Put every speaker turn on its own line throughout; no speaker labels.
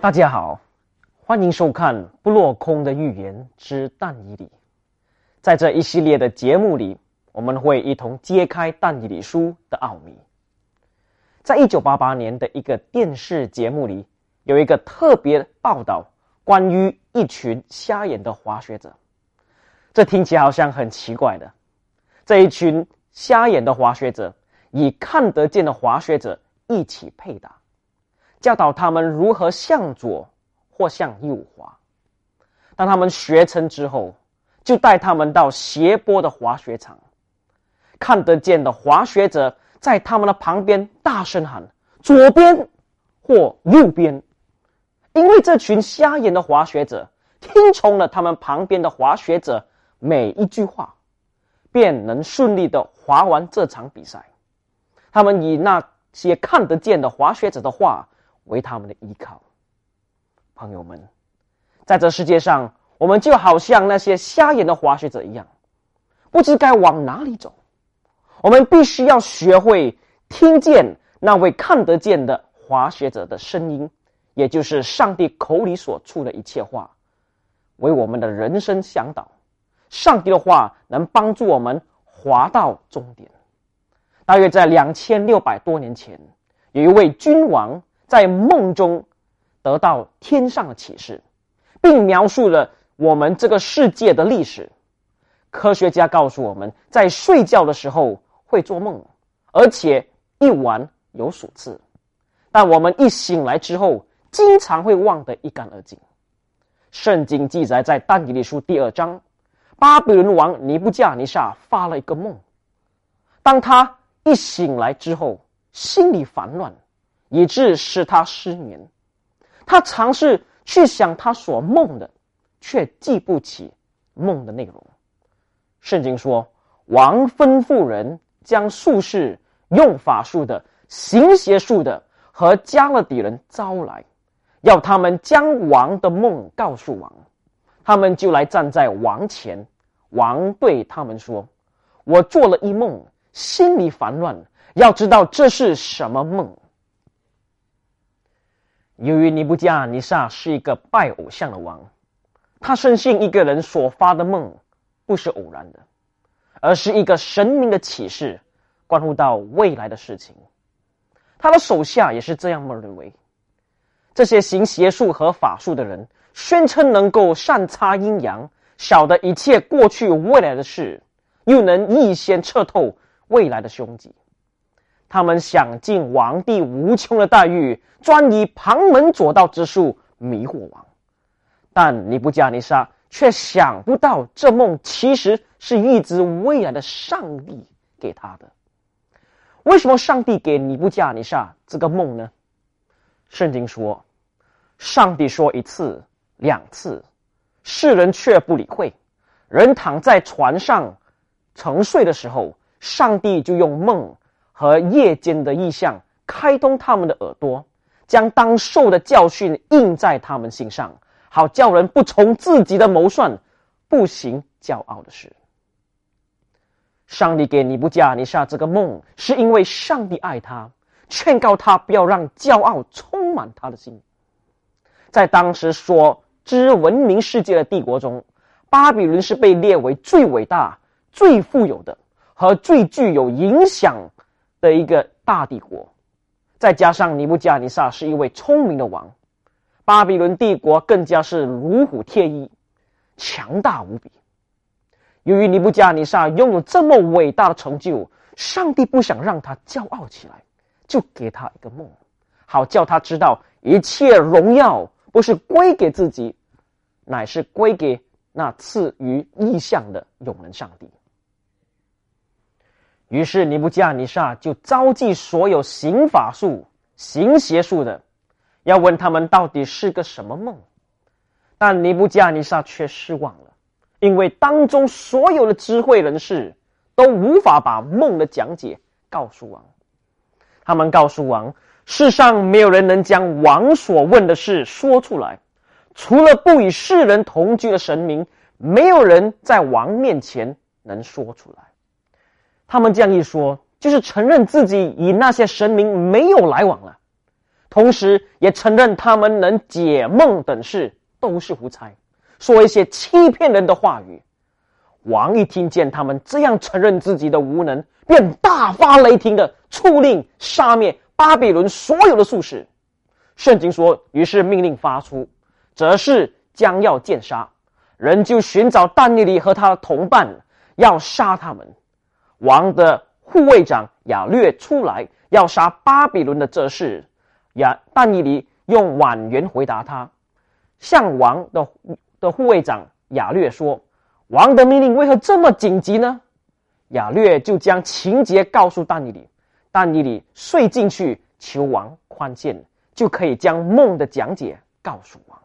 大家好，欢迎收看不落空的预言之但以理。在这一系列的节目里，我们会一同揭开但以理书的奥秘。在1988年的一个电视节目里，有一个特别报道关于一群瞎眼的滑雪者。这听起来好像很奇怪的，这一群瞎眼的滑雪者与看得见的滑雪者一起配搭，教导他们如何向左或向右滑。当他们学成之后，就带他们到斜坡的滑雪场，看得见的滑雪者在他们的旁边大声喊左边或右边，因为这群瞎眼的滑雪者听从了他们旁边的滑雪者每一句话，便能顺利的滑完这场比赛。他们以那些看得见的滑雪者的话为他们的依靠。朋友们，在这世界上，我们就好像那些瞎眼的滑雪者一样，不知该往哪里走。我们必须要学会听见那位看得见的滑雪者的声音，也就是上帝口里所出的一切话，为我们的人生向导。上帝的话能帮助我们滑到终点。大约在2600多年前，有一位君王在梦中得到天上的启示，并描述了我们这个世界的历史。科学家告诉我们，在睡觉的时候会做梦，而且一晚有数次，但我们一醒来之后经常会忘得一干二净。圣经记载在但以理书第2章，巴比伦王尼布甲尼撒发了一个梦，当他一醒来之后，心里烦乱，以致使他失眠。他尝试去想他所梦的，却记不起梦的内容。圣经说，王吩咐人将术士、用法术的、行邪术的和加勒底人招来，要他们将王的梦告诉王。他们就来站在王前，王对他们说，我做了一梦，心里烦乱，要知道这是什么梦。由于尼布甲尼撒是一个拜偶像的王，他深信一个人所发的梦不是偶然的，而是一个神明的启示，关乎到未来的事情。他的手下也是这样认为。这些行邪术和法术的人宣称能够善察阴阳，晓得一切过去未来的事，又能预先测透未来的凶吉。他们想尽王帝无穷的待遇，专以旁门左道之术迷惑王。但尼布甲尼撒却想不到，这梦其实是预知未来的上帝给他的。为什么上帝给尼布甲尼撒这个梦呢？圣经说，上帝说1次2次，世人却不理会。人躺在船上沉睡的时候，上帝就用梦和夜间的异象开通他们的耳朵，将当受的教训印在他们心上，好叫人不从自己的谋算，不行骄傲的事。上帝给尼布甲尼撒这个梦，是因为上帝爱他，劝告他不要让骄傲充满他的心。在当时所知文明世界的帝国中，巴比伦是被列为最伟大、最富有的和最具有影响的一个大帝国。再加上尼布甲尼撒是一位聪明的王，巴比伦帝国更加是如虎添翼，强大无比。由于尼布甲尼撒拥有这么伟大的成就，上帝不想让他骄傲起来，就给他一个梦，好叫他知道一切荣耀不是归给自己，乃是归给那赐予异象的永能上帝。于是尼布甲尼撒就召集所有行法术、行邪术的，要问他们到底是个什么梦。但尼布甲尼撒却失望了，因为当中所有的智慧人士都无法把梦的讲解告诉王。他们告诉王，世上没有人能将王所问的事说出来，除了不与世人同居的神明，没有人在王面前能说出来。他们这样一说，就是承认自己与那些神明没有来往了。 同时也承认他们能解梦等事都是胡猜，说一些欺骗人的话语。王一听见他们这样承认自己的无能，便大发雷霆的出令杀灭巴比伦所有的术士。圣经说，于是命令发出，哲士将要见杀，人就寻找但尼里和他的同伴，要杀他们。王的护卫长亚略出来要杀巴比伦的哲士，但尼里用婉言回答他，向王的护卫长亚略说，王的命令为何这么紧急呢？亚略就将情节告诉但尼里，但尼里遂进去求王宽限，就可以将梦的讲解告诉王。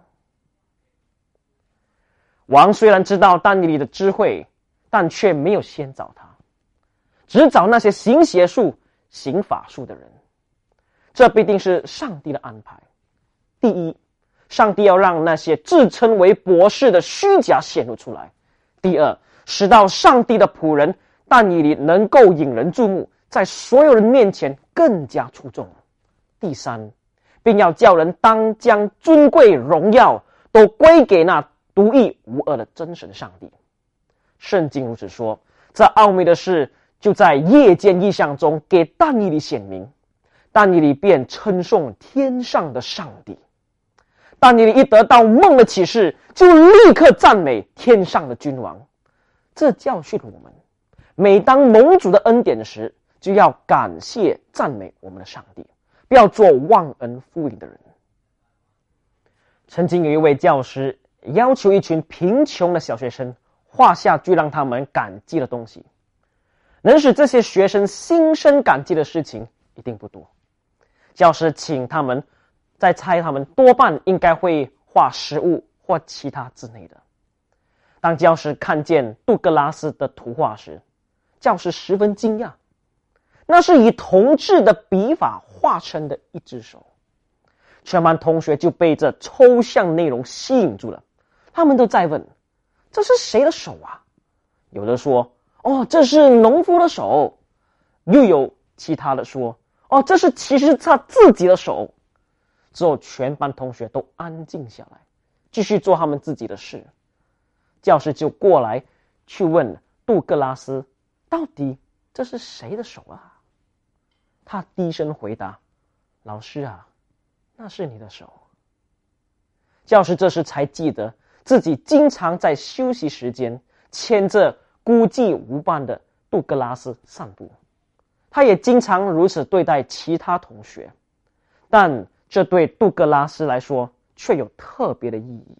王虽然知道但尼里的智慧，但却没有先找他，只找那些行邪术、行法术的人。这必定是上帝的安排。第一，上帝要让那些自称为博士的虚假显露出来；第二，使到上帝的仆人但以理能够引人注目，在所有人面前更加出众；第三，并要叫人当将尊贵荣耀都归给那独一无二的真神上帝。圣经如此说，这奥秘的事就在夜间异象中给但以理显明，但以理便称颂天上的上帝。但以理一得到梦的启示，就立刻赞美天上的君王。这教训我们，每当蒙主的恩典时，就要感谢赞美我们的上帝，不要做忘恩负义的人。曾经有一位教师要求一群贫穷的小学生画下最让他们感激的东西，能使这些学生心生感激的事情一定不多。教师请他们再猜，他们多半应该会画食物或其他之类的。当教师看见杜格拉斯的图画时，教师十分惊讶，那是以铜制的笔法画成的一只手。全班同学就被这抽象内容吸引住了，他们都在问，这是谁的手啊？有的说，这是农夫的手。又有其他的说，这是其实他自己的手。之后全班同学都安静下来，继续做他们自己的事。教师就过来去问杜格拉斯，到底这是谁的手啊？他低声回答，老师啊，那是你的手。教师这时才记得自己经常在休息时间牵着孤寂无伴的杜格拉斯散步，他也经常如此对待其他同学，但这对杜格拉斯来说却有特别的意义。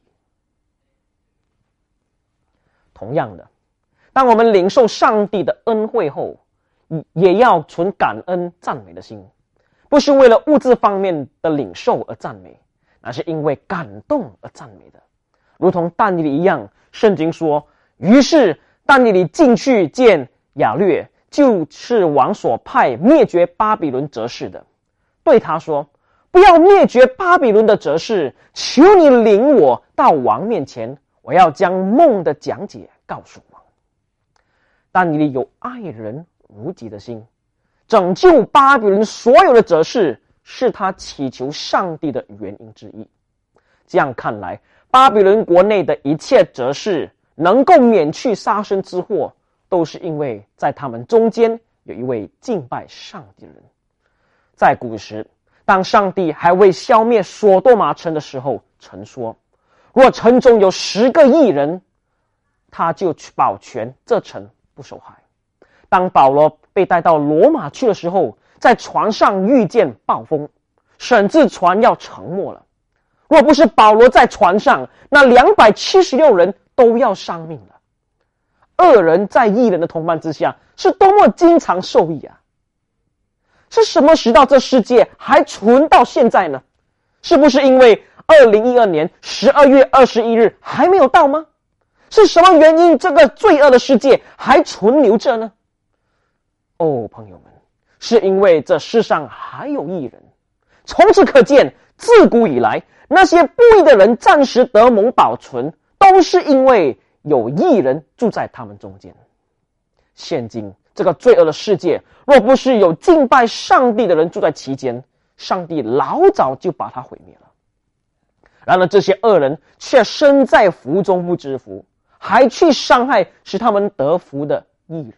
同样的，当我们领受上帝的恩惠后，也要存感恩赞美的心，不是为了物质方面的领受而赞美，而是因为感动而赞美的。如同但以理一样，圣经说，于是但以理进去见亚略，就是王所派灭绝巴比伦哲士的，对他说，不要灭绝巴比伦的哲士，求你领我到王面前，我要将梦的讲解告诉王。但以理有爱人如己的心，拯救巴比伦所有的哲士是他祈求上帝的原因之一。这样看来，巴比伦国内的一切哲士能够免去杀身之祸，都是因为在他们中间有一位敬拜上帝的人。在古时，当上帝还未消灭所多玛城的时候，曾说，若城中有10个义人，他就保全这城不受害。当保罗被带到罗马去的时候，在船上遇见暴风，甚至船要沉没了。若不是保罗在船上，那276人都要伤命了。恶人在义人的同伴之下，是多么经常受益啊！是什么使到这世界还存到现在呢？是不是因为2012年12月21日还没有到吗？是什么原因这个罪恶的世界还存留着呢？朋友们，是因为这世上还有义人。从此可见，自古以来，那些不义的人暂时得蒙保存，都是因为有义人住在他们中间。现今这个罪恶的世界，若不是有敬拜上帝的人住在其间， 上帝老早就把他毁灭了。然而这些恶人却身在福中不知福，还去伤害使他们得福的义人。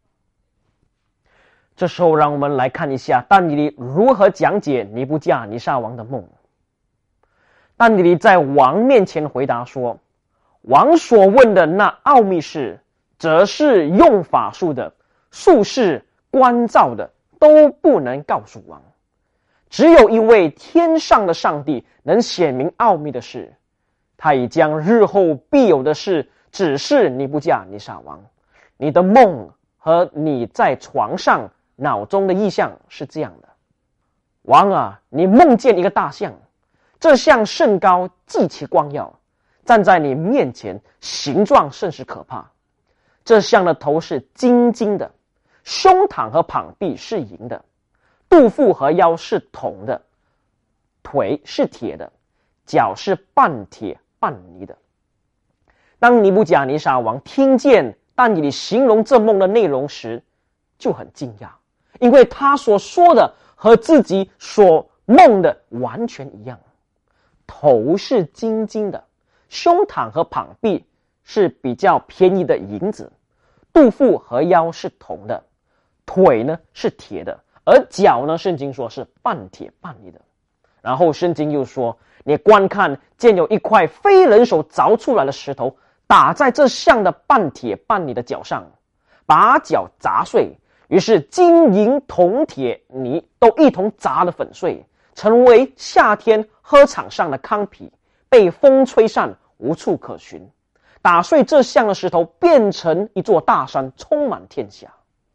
这时候让我们来看一下但以理如何讲解尼布甲尼撒王的梦。但以理在王面前回答说，王所问的那奥秘事，则是用法术的、术士、关照的都不能告诉王，只有一位天上的上帝能显明奥秘的事，他已将日后必有的事指示尼布甲尼撒王。你的梦和你在床上脑中的意象是这样的：王啊，你梦见一个大象，这象甚高，极其光耀，站在你面前，形状甚是可怕。这象的头是金金的，胸膛和膀臂是银的，肚腹和腰是铜的，腿是铁的，脚是半铁半泥的。当尼布甲尼撒王听见但以理形容这梦的内容时，就很惊讶，因为他所说的和自己所梦的完全一样。头是金金的，胸膛和膀臂是比较便宜的银子，肚腹和腰是铜的，腿呢是铁的，而脚呢，圣经说是半铁半泥的。然后圣经又说，你观看，见有一块非人手凿出来的石头，打在这象的半铁半泥的脚上，把脚砸碎，于是金银铜铁泥都一同砸得粉碎，成为夏天禾场上的糠皮，被风吹散，无处可寻。打碎这象的石头，变成一座大山，充满天下。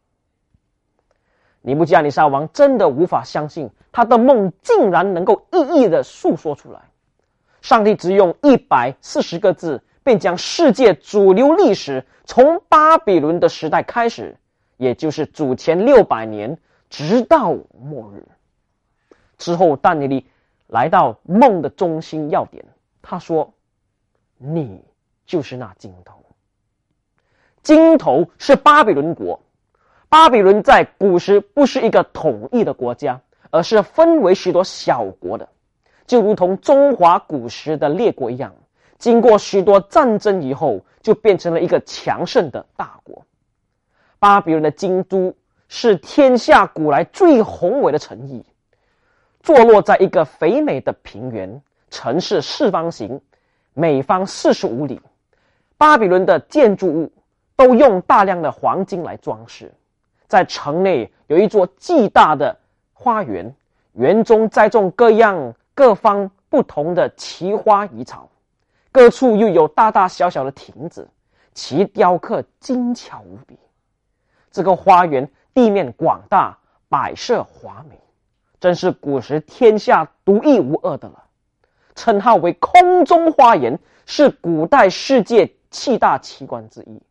尼布甲尼撒王真的无法相信，他的梦竟然能够一一的述说出来。上帝只用140个字，便将世界主流历史从巴比伦的时代开始，也就是主前600年，直到末日。之后但以理来到梦的中心要点，他说，你就是那金头。金头是巴比伦国。巴比伦在古时不是一个统一的国家，而是分为许多小国的，就如同中华古时的列国一样，经过许多战争以后，就变成了一个强盛的大国。巴比伦的京都是天下古来最宏伟的城邑，坐落在一个肥美的平原，城市四方形，每方45里。巴比伦的建筑物都用大量的黄金来装饰。在城内有一座巨大的花园，园中栽种各样各方不同的奇花异草，各处又有大大小小的亭子，其雕刻精巧无比。这个花园地面广大，摆设华美，真是古时天下独一无二的了。称号为空中花园，是古代世界7大奇观之一。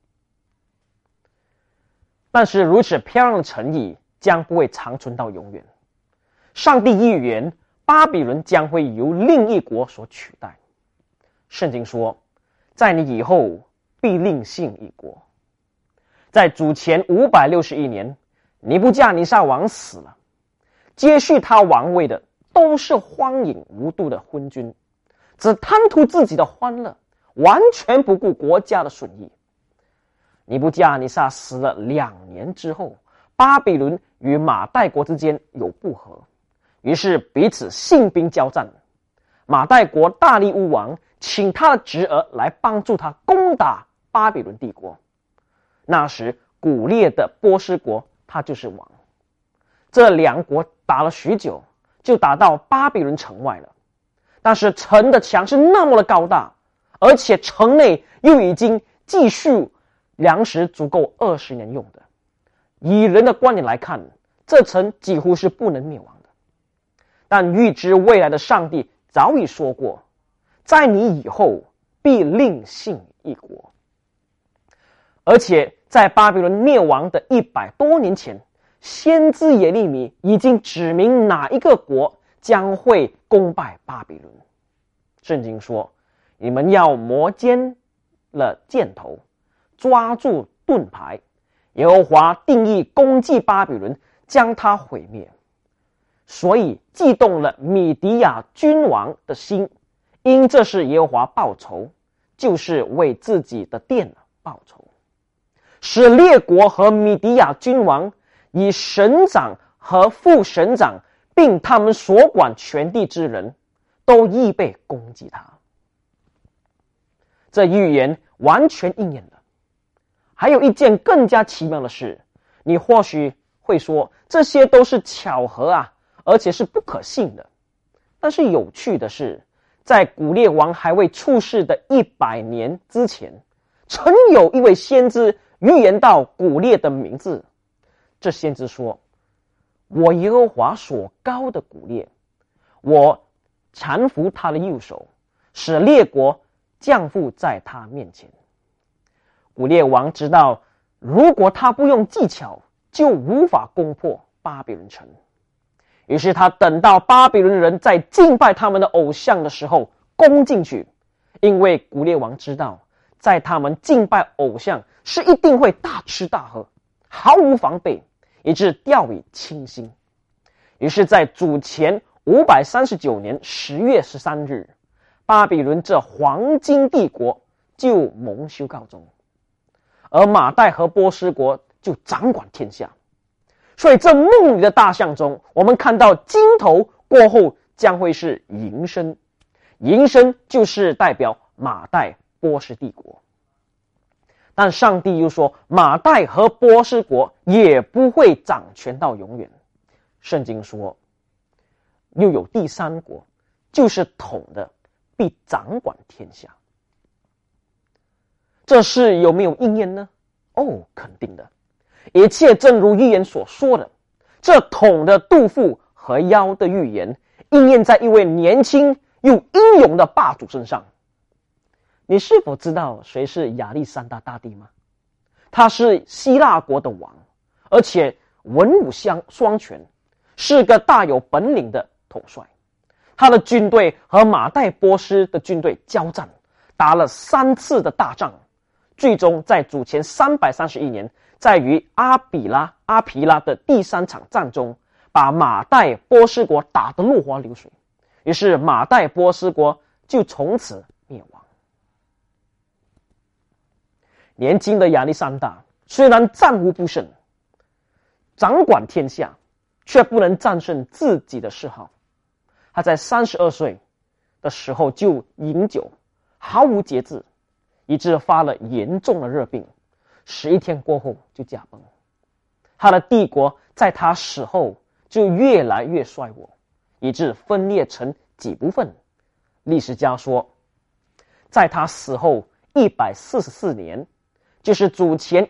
但是如此漂亮的城邑将不会长存到永远。上帝预言巴比伦将会由另一国所取代。圣经说，在你以后必另兴一国。在主前561年，尼布甲尼撒王死了，接续他王位的都是荒淫无度的昏君，只贪图自己的欢乐，完全不顾国家的损益。尼布甲尼撒死了2年之后，巴比伦与马代国之间有不和，于是彼此兴兵交战。马代国大利乌王请他的侄儿来帮助他攻打巴比伦帝国。那时古列的波斯国他就是王。这2国打了许久，就打到巴比伦城外了。但是城的墙是那么的高大，而且城内又已经继续粮食足够20年用的。以人的观点来看，这城几乎是不能灭亡的。但预知未来的上帝早已说过，在你以后必另兴一国。而且在巴比伦灭亡的100多年前，先知耶利米已经指明哪一个国将会攻败巴比伦。圣经说，你们要磨尖了箭头，抓住盾牌，耶和华定义攻击巴比伦，将它毁灭。 所以激动了米底亚君王的心，因这是耶和华报仇，就是为自己的殿报仇，使列国和米底亚君王以省长和副省长，并他们所管全地之人，都预备攻击他。这预言完全应验了。还有一件更加奇妙的事，你或许会说这些都是巧合啊，而且是不可信的。但是有趣的是，在古列王还未出世的100年之前，曾有一位先知预言到古列的名字。这先知说，我耶和华所膏的古列，我搀扶他的右手，使列国降服在他面前。古列王知道，如果他不用技巧，就无法攻破巴比伦城。于是他等到巴比伦人在敬拜他们的偶像的时候攻进去，因为古列王知道，在他们敬拜偶像是一定会大吃大喝，毫无防备，以致掉以轻心。于是在主前539年10月13日，巴比伦这黄金帝国就蒙羞告终，而马代和波斯国就掌管天下。所以这梦里的大象中，我们看到金头过后将会是银身，银身就是代表马代波斯帝国。但上帝又说，马代和波斯国也不会掌权到永远。圣经说，又有第三国，就是统的，必掌管天下。这事有没有应验呢？哦，肯定的。一切正如预言所说的，这统的肚腹和腰的预言应验在一位年轻又英勇的霸主身上。你是否知道谁是亚历山大大帝吗？他是希腊国的王，而且文武双全，是个大有本领的统帅。他的军队和马代波斯的军队交战，打了3次的大仗，最终在主前331年，在于阿皮拉的第3场战中，把马代波斯国打得落花流水。于是马代波斯国就从此灭亡。年轻的亚历山大虽然战无不胜，掌管天下，却不能战胜自己的嗜好。他在32岁的时候就饮酒，毫无节制，以致发了严重的热病，11天过后就驾崩。他的帝国在他死后就越来越衰弱，以致分裂成几部分。历史家说，在他死后144年，就是主前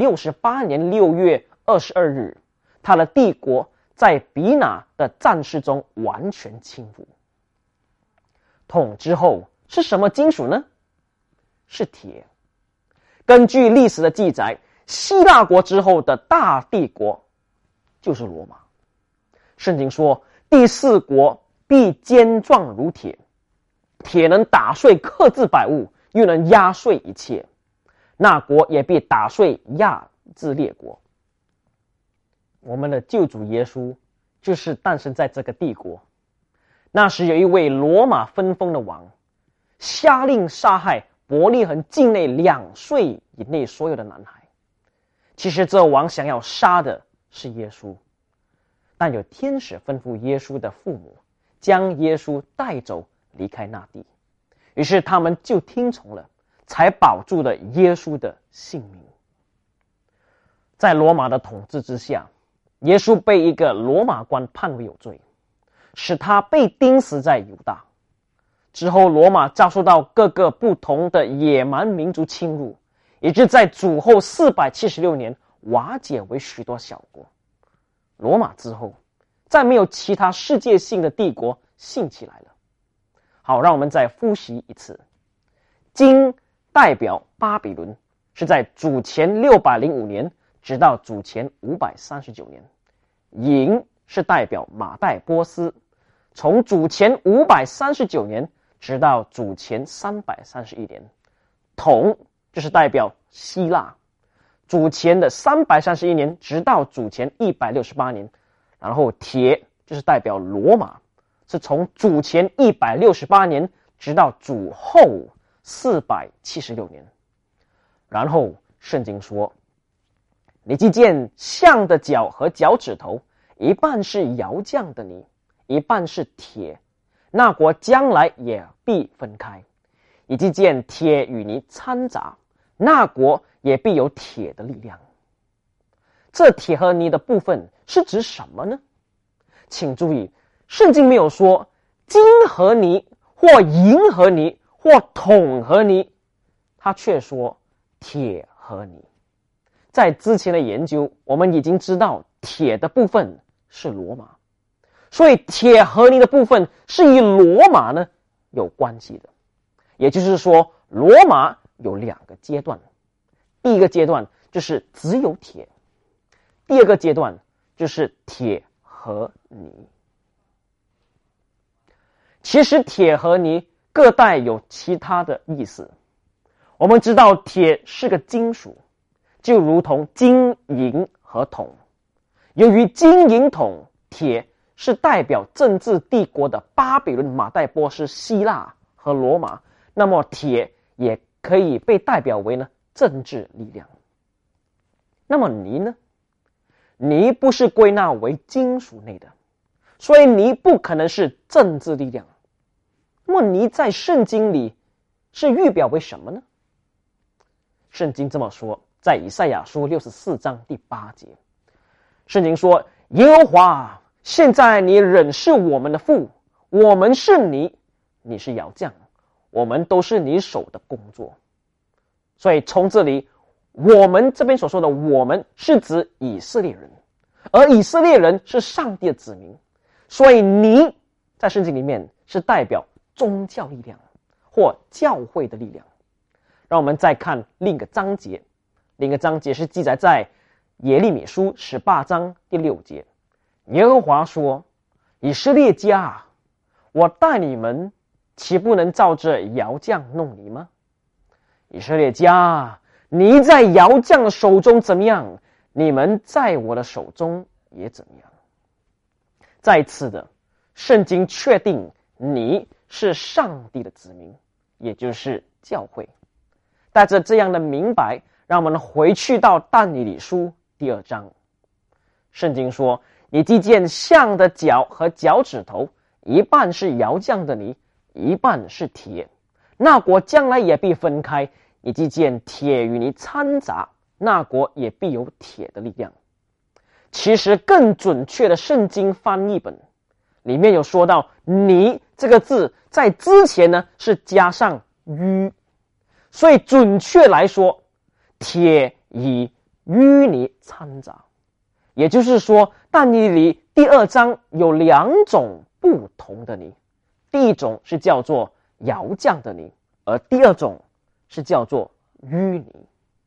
168年6月22日，他的帝国在比拿的战事中完全倾覆。统之后是什么金属呢？是铁。根据历史的记载，希腊国之后的大帝国就是罗马。圣经说，第4国必坚壮如铁，铁能打碎克制百物，又能压碎一切。那国也必打碎亚至列国。我们的救主耶稣就是诞生在这个帝国。那时有一位罗马分封的王，下令杀害伯利恒境内2岁以内所有的男孩。其实这王想要杀的是耶稣，但有天使吩咐耶稣的父母将耶稣带走离开那地，于是他们就听从了，才保住了耶稣的性命。在罗马的统治之下，耶稣被一个罗马官判为有罪，使他被钉死在犹大。之后罗马遭受到各个不同的野蛮民族侵入，以致在主后476年瓦解为许多小国。罗马之后，再没有其他世界性的帝国兴起来了。好，让我们再复习一次。金代表巴比伦，是在主前605年直到主前539年。银是代表马代波斯，从主前539年直到主前331年。铜就是代表希腊，主前的331年直到主前168年。然后铁就是代表罗马，是从主前168年直到主后476年。然后圣经说，你既见象的脚和脚趾头，一半是窑匠的泥，一半是铁，那国将来也必分开。你既见铁与泥掺杂，那国也必有铁的力量。这铁和泥的部分是指什么呢？请注意，圣经没有说金和泥或银和泥或铜和泥，他却说铁和泥。在之前的研究，我们已经知道铁的部分是罗马，所以铁和泥的部分是与罗马呢有关系的。也就是说，罗马有2个阶段，第一个阶段就是只有铁，第二个阶段就是铁和泥。其实铁和泥各带有其他的意思。我们知道铁是个金属，就如同金银和铜。由于金银铜铁是代表政治帝国的巴比伦、马代波斯、希腊和罗马，那么铁也可以被代表为呢政治力量。那么泥呢？泥不是归纳为金属类的，所以泥不可能是政治力量。那么泥在圣经里是预表为什么呢？圣经这么说，在以赛亚书64章第8节，圣经说，耶和华，现在你仍是我们的父，我们是泥，你是窑匠，我们都是你手的工作。所以从这里，我们这边所说的我们是指以色列人，而以色列人是上帝的子民，所以泥在圣经里面是代表宗教力量或教会的力量。让我们再看另一个章节，另一个章节是记载在耶利米书18章第6节。耶和华说，以色列家啊，我待你们岂不能照着窑匠弄泥吗？以色列家啊，泥在窑匠的手中怎么样，你们在我的手中也怎么样。再次的，圣经确定泥是上帝的子民，也就是教会。带着这样的明白，让我们回去到但以理书第2章。圣经说，你既见象的脚和脚趾头，一半是窑匠的泥，一半是铁，那国将来也必分开。你既见铁与泥掺杂，那国也必有铁的力量。其实更准确的圣经翻译本里面有说到，泥这个字在之前呢是加上淤，所以准确来说，铁与淤泥掺杂。也就是说，但以理第2章有2种不同的泥，第一种是叫做窑匠的泥，而第2种是叫做淤泥。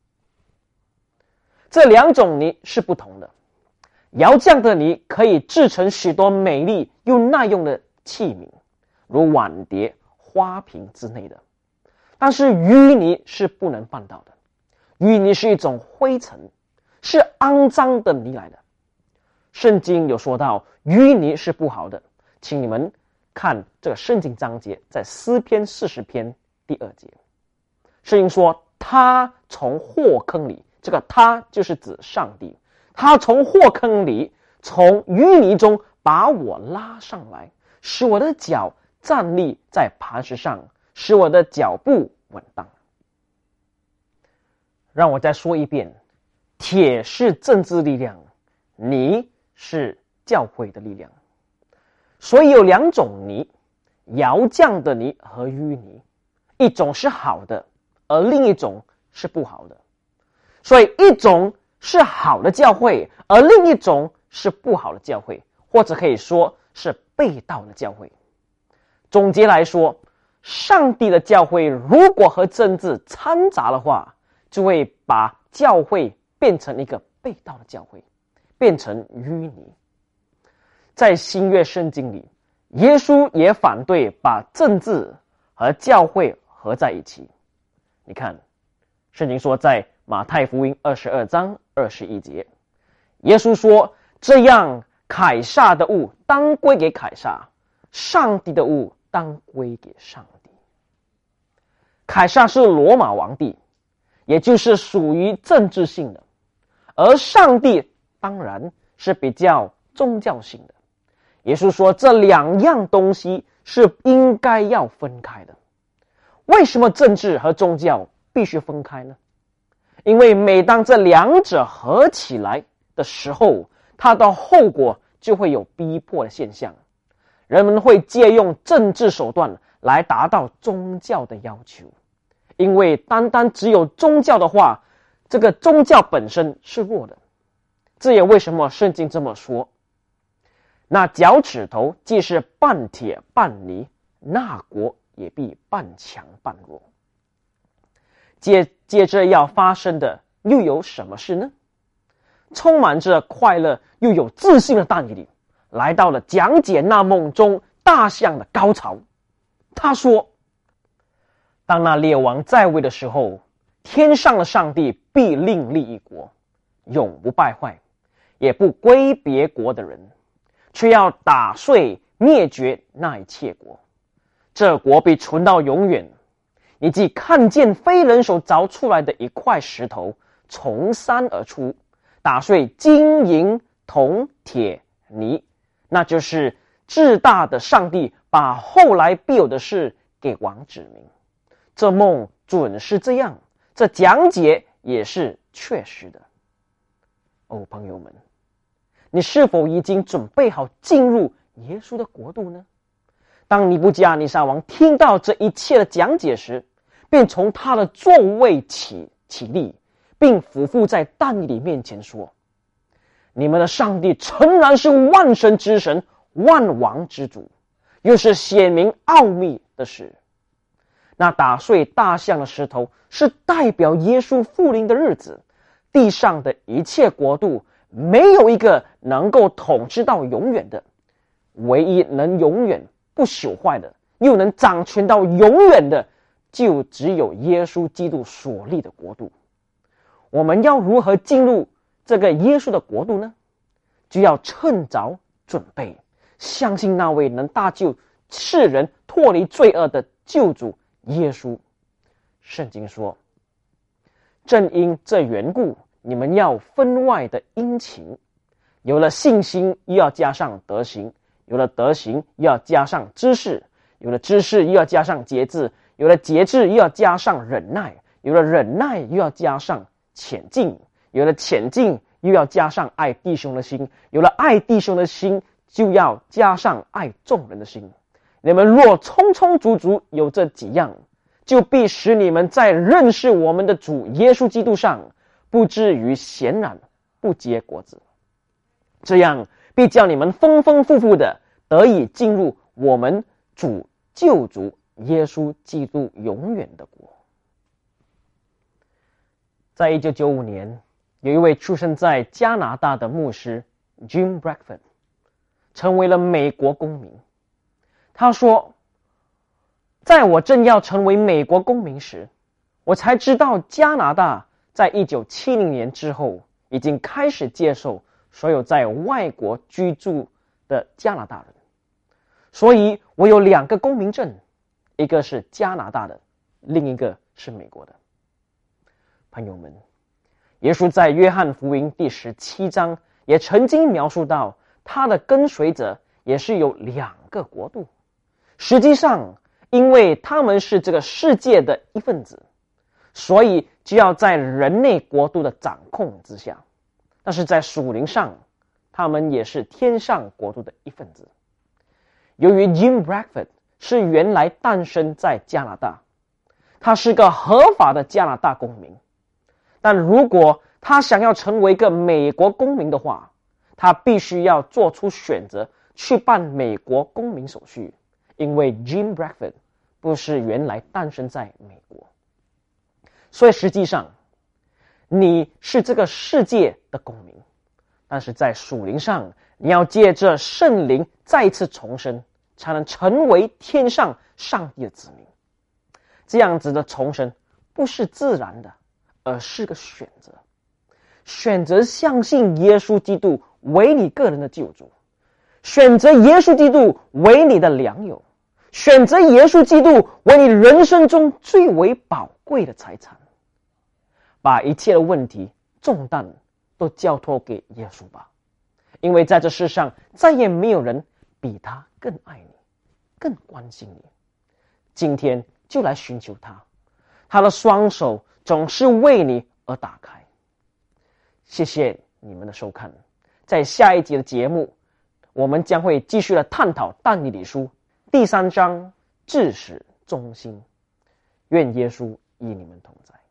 这2种泥是不同的。窑匠的泥可以制成许多美丽又耐用的器皿，如碗碟、花瓶之类的。但是淤泥是不能办到的。淤泥是一种灰尘，是肮脏的泥来的。圣经有说到淤泥是不好的，请你们看这个圣经章节，在诗篇40篇第2节。圣经说，他从祸坑里，这个他就是指上帝，他从祸坑里，从淤泥中把我拉上来，使我的脚站立在磐石上，使我的脚步稳当。让我再说一遍，铁是政治力量，泥是教会的力量。所以有2种泥，窑匠的泥和淤泥，一种是好的，而另一种是不好的。所以一种是好的教会，而另一种是不好的教会，或者可以说是背道的教会。总结来说，上帝的教会如果和政治掺杂的话，就会把教会变成一个背道的教会，变成淤泥。在新约圣经里，耶稣也反对把政治和教会合在一起。你看，圣经说在马太福音22章21节，耶稣说，这样凯撒的物当归给凯撒，上帝的物当归给上帝。凯撒是罗马皇帝，也就是属于政治性的，而上帝当然是比较宗教性的。耶稣说这两样东西是应该要分开的。为什么政治和宗教必须分开呢？因为每当这两者合起来的时候，它的后果就会有逼迫的现象。人们会借用政治手段来达到宗教的要求，因为单单只有宗教的话，这个宗教本身是弱的。这也为什么圣经这么说，那脚趾头既是半铁半泥，那国也必半强半弱。接着要发生的又有什么事呢？充满着快乐又有自信的但以理来到了讲解那梦中大象的高潮。他说，当那列王在位的时候，天上的上帝必另立一国，永不败坏，也不归别国的人，却要打碎灭绝那一切国。这国必存到永远。你既看见非人手凿出来的一块石头从山而出，打碎金银铜铁泥，那就是至大的上帝把后来必有的事给王指明。这梦准是这样，这讲解也是确实的。哦，朋友们，你是否已经准备好进入耶稣的国度呢？当尼布甲尼撒王听到这一切的讲解时，便从他的座位起立，并俯伏在但以理面前说，你们的上帝诚然是万神之神，万王之主，又是显明奥秘的事。那打碎大象的石头是代表耶稣复临的日子，地上的一切国度没有一个能够统治到永远的，唯一能永远不朽坏的，又能掌权到永远的，就只有耶稣基督所立的国度。我们要如何进入这个耶稣的国度呢？就要趁早准备，相信那位能大救世人脱离罪恶的救主耶稣。圣经说，正因这缘故，你们要分外的殷勤，有了信心又要加上德行，有了德行又要加上知识，有了知识又要加上节制，有了节制又要加上忍耐，有了忍耐又要加上虔敬，有了虔敬又要加上爱弟兄的心，有了爱弟兄的心就要加上爱众人的心。你们若充充足足有这几样，就必使你们在认识我们的主耶稣基督上不至于闲然不结果子，这样必叫你们丰丰富富的得以进入我们主救主耶稣基督永远的国。在1995年，有一位出生在加拿大的牧师 Jim Bradford 成为了美国公民。他说，在我正要成为美国公民时，我才知道加拿大在1970年之后已经开始接受所有在外国居住的加拿大人，所以我有2个公民证，一个是加拿大的，另一个是美国的。朋友们，耶稣在约翰福音第17章也曾经描述到，他的跟随者也是有2个国度。实际上，因为他们是这个世界的一份子，所以就要在人类国度的掌控之下。但是在属灵上，他们也是天上国度的一份子。由于 Jim Bradford 是原来诞生在加拿大，他是个合法的加拿大公民，但如果他想要成为一个美国公民的话，他必须要做出选择，去办美国公民手续，因为 Jim Bradford 不是原来诞生在美国。所以实际上，你是这个世界的公民，但是在属灵上，你要借着圣灵再一次重生，才能成为天上上帝的子民。这样子的重生不是自然的，而是个选择。选择相信耶稣基督为你个人的救主， 选择耶稣基督为你的良友，选择耶稣基督为你人生中最为宝贵的财产。把一切的问题重担都交托给耶稣吧，因为在这世上再也没有人比他更爱你，更关心你。今天就来寻求他，他的双手总是为你而打开。谢谢你们的收看，在下一集的节目，我们将会继续来探讨但以理书第3章至始忠心。愿耶稣与你们同在。